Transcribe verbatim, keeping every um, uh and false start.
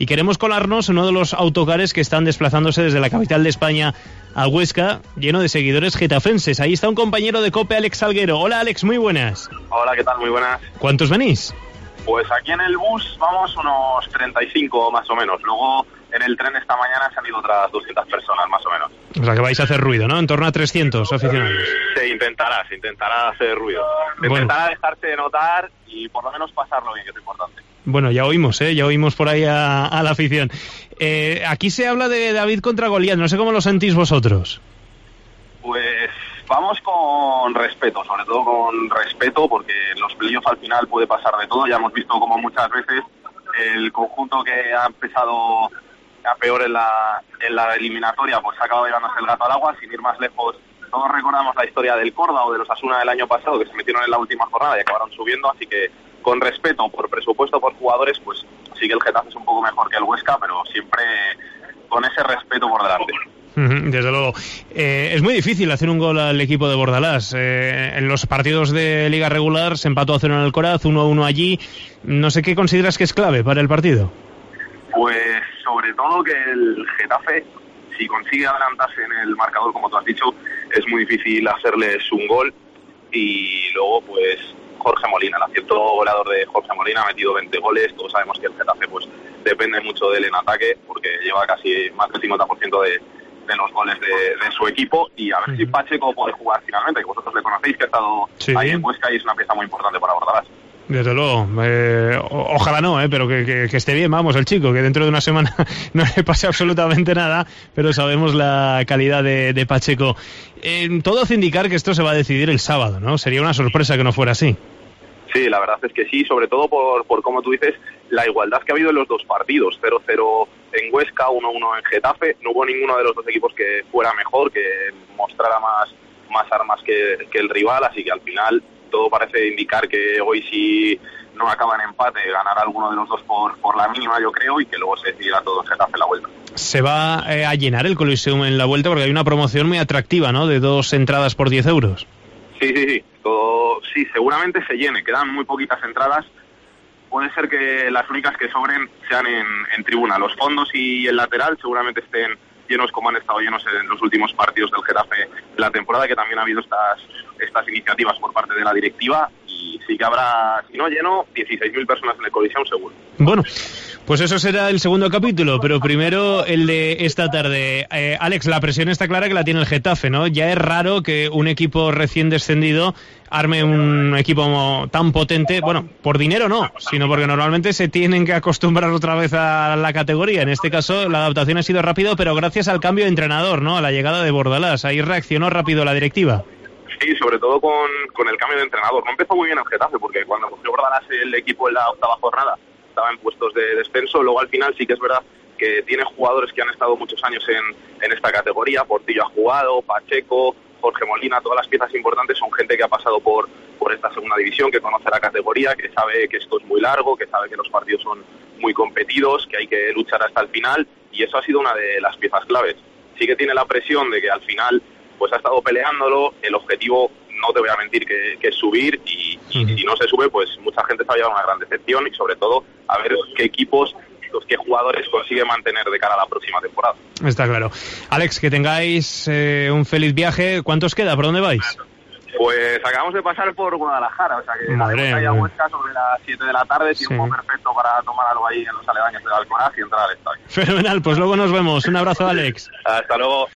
y queremos colarnos en uno de los autocares que están desplazándose desde la capital de España a Huesca, lleno de seguidores getafenses. Ahí está un compañero de COPE, Alex Salguero. Hola, Alex, muy buenas. Hola, ¿qué tal? Muy buenas. ¿Cuántos venís? Pues aquí en el bus vamos unos treinta y cinco más o menos. Luego en el tren esta mañana han salido otras doscientas personas más o menos. O sea que vais a hacer ruido, ¿no? En torno a trescientos aficionados. Se intentará, se intentará hacer ruido. Se Bueno. intentará dejarse notar y por lo menos pasarlo bien, que es importante. Bueno, ya oímos, ¿eh? Ya oímos por ahí a, a la afición. Eh, aquí se habla de David contra Goliat, no sé cómo lo sentís vosotros. Pues vamos con respeto, sobre todo con respeto, porque en los playoffs al final puede pasar de todo. Ya hemos visto como muchas veces el conjunto que ha empezado a peor en la, en la eliminatoria, pues ha acabado llevándose el gato al agua. Sin ir más lejos, todos recordamos la historia del Córdoba o de los Osasuna del año pasado, que se metieron en la última jornada y acabaron subiendo, así que con respeto por presupuesto, por jugadores, pues sí que el Getafe es un poco mejor que el Huesca, pero siempre con ese respeto por delante. Desde luego. Eh, es muy difícil hacer un gol al equipo de Bordalás. Eh, en los partidos de Liga Regular se empató a cero en el Coraz, uno a uno allí. No sé qué consideras que es clave para el partido. Pues sobre todo que el Getafe, si consigue adelantarse en el marcador, como tú has dicho, es muy difícil hacerles un gol. Y luego, pues, Jorge Molina, el acierto goleador de Jorge Molina, ha metido veinte goles. Todos sabemos que el Getafe pues depende mucho de él en ataque, porque lleva casi más del cincuenta por ciento de, de los goles de, de su equipo. Y a ver uh-huh. si Pacheco puede jugar finalmente, que vosotros le conocéis, que ha estado sí. ahí en Huesca y es una pieza muy importante para Bordalás. Desde luego, eh, o- ojalá no, eh, pero que, que, que esté bien, vamos, el chico, que dentro de una semana no le pase absolutamente nada, pero sabemos la calidad de, de Pacheco. Eh, todo hace indicar que esto se va a decidir el sábado, ¿no? Sería una sorpresa que no fuera así. Sí, la verdad es que sí, sobre todo por, por como tú dices, la igualdad que ha habido en los dos partidos, cero cero en Huesca, uno uno en Getafe. No hubo ninguno de los dos equipos que fuera mejor, que mostrara más, más armas que, que el rival, así que al final todo parece indicar que hoy, si no acaba en empate, ganará alguno de los dos por, por la mínima, yo creo, y que luego se decidirá todo en Getafe la vuelta. Se va eh, a llenar el Coliseum en la vuelta porque hay una promoción muy atractiva, ¿no? De dos entradas por diez euros. Sí, sí, sí. Todo, sí, seguramente se llene. Quedan muy poquitas entradas. Puede ser que las únicas que sobren sean en, en tribuna. Los fondos y el lateral seguramente estén llenos como han estado llenos en los últimos partidos del Getafe de la temporada, que también ha habido estas estas iniciativas por parte de la directiva, y sí que habrá, si no lleno, dieciséis mil personas en el Coliseum seguro. Bueno, pues eso será el segundo capítulo, pero primero el de esta tarde. Eh, Alex, la presión está clara que la tiene el Getafe, ¿no? Ya es raro que un equipo recién descendido arme un equipo tan potente, bueno, por dinero no, sino porque normalmente se tienen que acostumbrar otra vez a la categoría. En este caso la adaptación ha sido rápido, pero gracias al cambio de entrenador, ¿no? A la llegada de Bordalás, ahí reaccionó rápido la directiva. Sí, sobre todo con, con el cambio de entrenador. No empezó muy bien el Getafe, porque cuando cogió Bordalás el equipo en la octava jornada estaba en puestos de descenso. Luego al final sí que es verdad que tiene jugadores que han estado muchos años en, en esta categoría. Portillo ha jugado, Pacheco, Jorge Molina, todas las piezas importantes son gente que ha pasado por, por esta segunda división, que conoce la categoría, que sabe que esto es muy largo, que sabe que los partidos son muy competidos, que hay que luchar hasta el final, y eso ha sido una de las piezas claves. Sí que tiene la presión de que al final pues ha estado peleándolo. El objetivo, no te voy a mentir, que, que es subir, y, y uh-huh. si no se sube, pues mucha gente se va a llevar una gran decepción, y sobre todo a ver qué equipos, los qué jugadores consigue mantener de cara a la próxima temporada. Está claro. Alex, que tengáis eh, un feliz viaje. ¿Cuántos queda? ¿Por dónde vais? Pues acabamos de pasar por Guadalajara, o sea que Madre la Huesca sobre las siete de la tarde, sí. tiempo perfecto para tomar algo ahí en los aledaños de Alcoraz y entrar al estadio. Fenomenal, pues luego nos vemos. Un abrazo, Alex. Hasta luego.